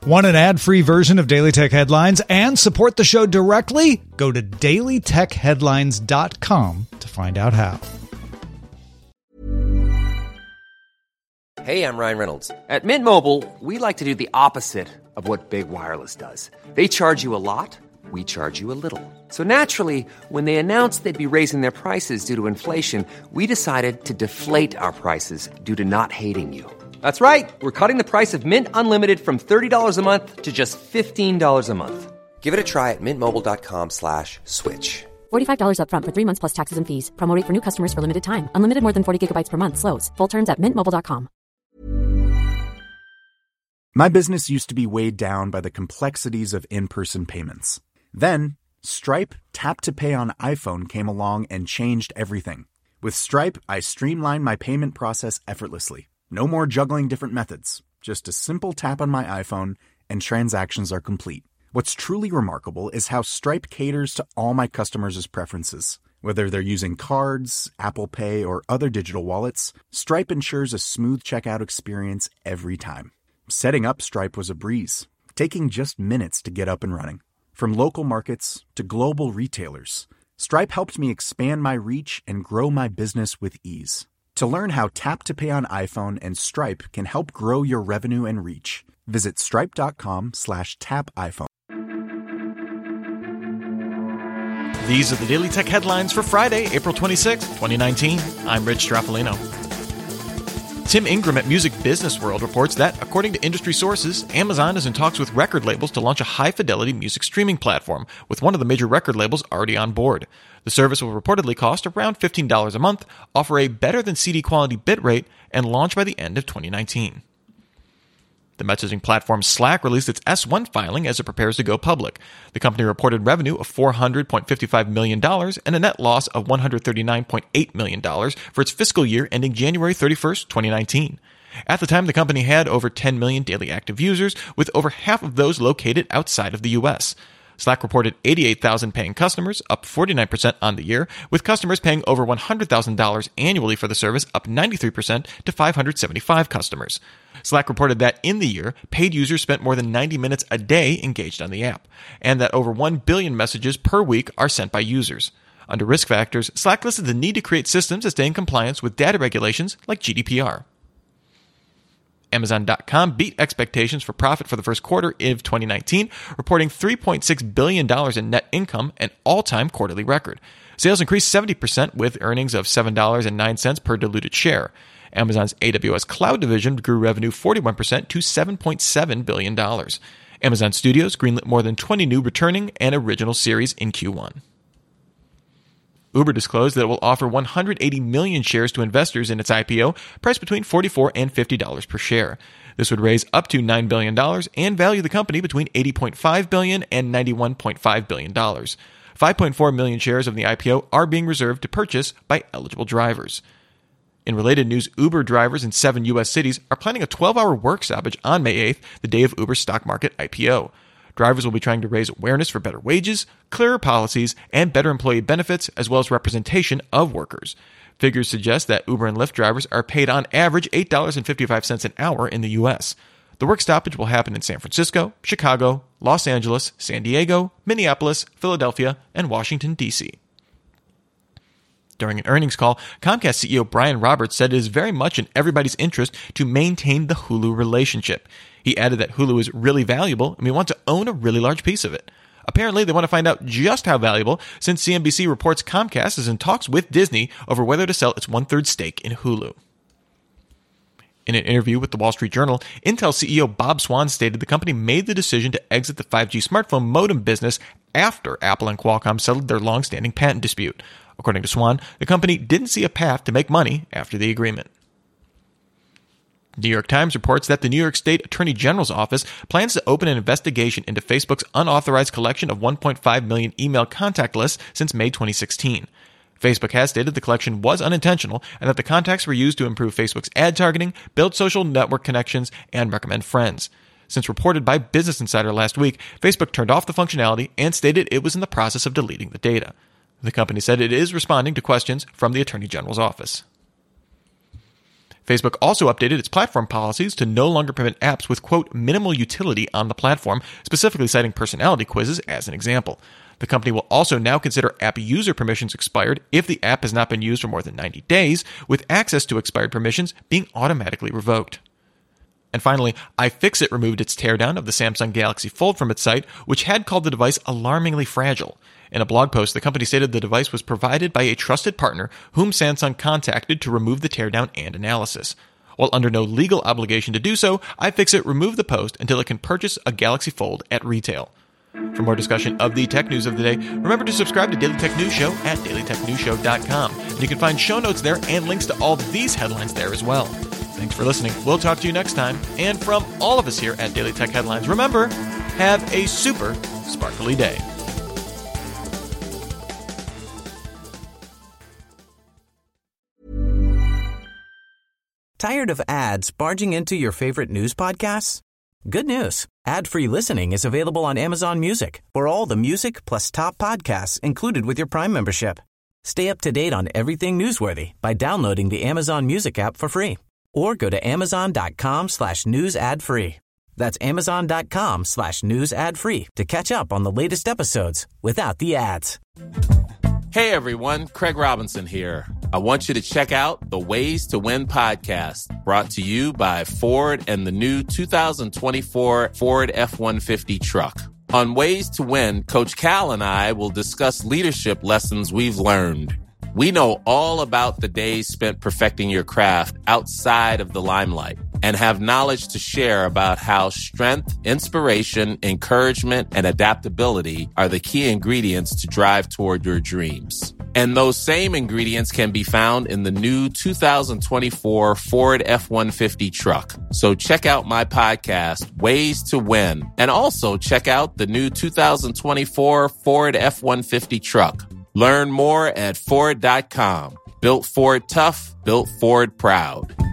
Want an ad-free version of Daily Tech Headlines and support the show directly? Go to dailytechheadlines.com to find out how. Hey, I'm Ryan Reynolds. At Mint Mobile, we like to do the opposite of what Big Wireless does. They charge you a lot, we charge you a little. So naturally, when they announced they'd be raising their prices due to inflation, we decided to deflate our prices due to not hating you. That's right. We're cutting the price of Mint Unlimited from $30 a month to just $15 a month. Give it a try at mintmobile.com/switch. $45 up front for 3 months plus taxes and fees. Promo rate for new customers for limited time. Unlimited more than 40 gigabytes per month slows. Full terms at mintmobile.com. My business used to be weighed down by the complexities of in-person payments. Then, Stripe Tap to Pay on iPhone came along and changed everything. With Stripe, I streamlined my payment process effortlessly. No more juggling different methods. Just a simple tap on my iPhone and transactions are complete. What's truly remarkable is how Stripe caters to all my customers' preferences. Whether they're using cards, Apple Pay, or other digital wallets, Stripe ensures a smooth checkout experience every time. Setting up Stripe was a breeze, taking just minutes to get up and running. From local markets to global retailers, Stripe helped me expand my reach and grow my business with ease. To learn how Tap to Pay on iPhone and Stripe can help grow your revenue and reach, visit stripe.com/tapiphone. These are the Daily Tech Headlines for Friday, April 26, 2019. I'm Rich Straffolino. Tim Ingram at Music Business World reports that, according to industry sources, Amazon is in talks with record labels to launch a high-fidelity music streaming platform, with one of the major record labels already on board. The service will reportedly cost around $15 a month, offer a better-than-CD quality bitrate, and launch by the end of 2019. The messaging platform Slack released its S-1 filing as it prepares to go public. The company reported revenue of $400.55 million and a net loss of $139.8 million for its fiscal year ending January 31st, 2019. At the time, the company had over 10 million daily active users, with over half of those located outside of the U.S. Slack reported 88,000 paying customers, up 49% on the year, with customers paying over $100,000 annually for the service, up 93% to 575 customers. Slack reported that in the year, paid users spent more than 90 minutes a day engaged on the app, and that over 1 billion messages per week are sent by users. Under risk factors, Slack listed the need to create systems that stay in compliance with data regulations like GDPR. Amazon.com beat expectations for profit for the first quarter of 2019, reporting $3.6 billion in net income, an all-time quarterly record. Sales increased 70% with earnings of $7.09 per diluted share. Amazon's AWS Cloud division grew revenue 41% to $7.7 billion. Amazon Studios greenlit more than 20 new returning and original series in Q1. Uber disclosed that it will offer 180 million shares to investors in its IPO, priced between $44 and $50 per share. This would raise up to $9 billion and value the company between $80.5 billion and $91.5 billion. 5.4 million shares of the IPO are being reserved to purchase by eligible drivers. In related news, Uber drivers in 7 U.S. cities are planning a 12-hour work stoppage on May 8th, the day of Uber's stock market IPO. Drivers will be trying to raise awareness for better wages, clearer policies, and better employee benefits, as well as representation of workers. Figures suggest that Uber and Lyft drivers are paid on average $8.55 an hour in the U.S. The work stoppage will happen in San Francisco, Chicago, Los Angeles, San Diego, Minneapolis, Philadelphia, and Washington, D.C. During an earnings call, Comcast CEO Brian Roberts said it is very much in everybody's interest to maintain the Hulu relationship. He added that Hulu is really valuable and we want to own a really large piece of it. Apparently, they want to find out just how valuable, since CNBC reports Comcast is in talks with Disney over whether to sell its 1/3 stake in Hulu. In an interview with the Wall Street Journal, Intel CEO Bob Swan stated the company made the decision to exit the 5G smartphone modem business after Apple and Qualcomm settled their long-standing patent dispute. According to Swan, the company didn't see a path to make money after the agreement. New York Times reports that the New York State Attorney General's office plans to open an investigation into Facebook's unauthorized collection of 1.5 million email contact lists since May 2016. Facebook has stated the collection was unintentional and that the contacts were used to improve Facebook's ad targeting, build social network connections, and recommend friends. Since reported by Business Insider last week, Facebook turned off the functionality and stated it was in the process of deleting the data. The company said it is responding to questions from the Attorney General's office. Facebook also updated its platform policies to no longer permit apps with, quote, minimal utility on the platform, specifically citing personality quizzes as an example. The company will also now consider app user permissions expired if the app has not been used for more than 90 days, with access to expired permissions being automatically revoked. And finally, iFixit removed its teardown of the Samsung Galaxy Fold from its site, which had called the device alarmingly fragile. In a blog post, the company stated the device was provided by a trusted partner whom Samsung contacted to remove the teardown and analysis. While under no legal obligation to do so, iFixit removed the post until it can purchase a Galaxy Fold at retail. For more discussion of the tech news of the day, remember to subscribe to Daily Tech News Show at dailytechnewsshow.com. And you can find show notes there and links to all these headlines there as well. Thanks for listening. We'll talk to you next time. And from all of us here at Daily Tech Headlines, remember, have a super sparkly day. Tired of ads barging into your favorite news podcasts? Good news. Ad-free listening is available on Amazon Music for all the music plus top podcasts included with your Prime membership. Stay up to date on everything newsworthy by downloading the Amazon Music app for free or go to amazon.com/news ad free. That's amazon.com/news ad free to catch up on the latest episodes without the ads. Hey everyone, Craig Robinson here. I want you to check out the Ways to Win podcast, brought to you by Ford and the new 2024 Ford F-150 truck. On Ways to Win, Coach Cal and I will discuss leadership lessons we've learned. We know all about the days spent perfecting your craft outside of the limelight and have knowledge to share about how strength, inspiration, encouragement, and adaptability are the key ingredients to drive toward your dreams. And those same ingredients can be found in the new 2024 Ford F-150 truck. So check out my podcast, Ways to Win, and also check out the new 2024 Ford F-150 truck. Learn more at Ford.com. Built Ford tough, built Ford proud.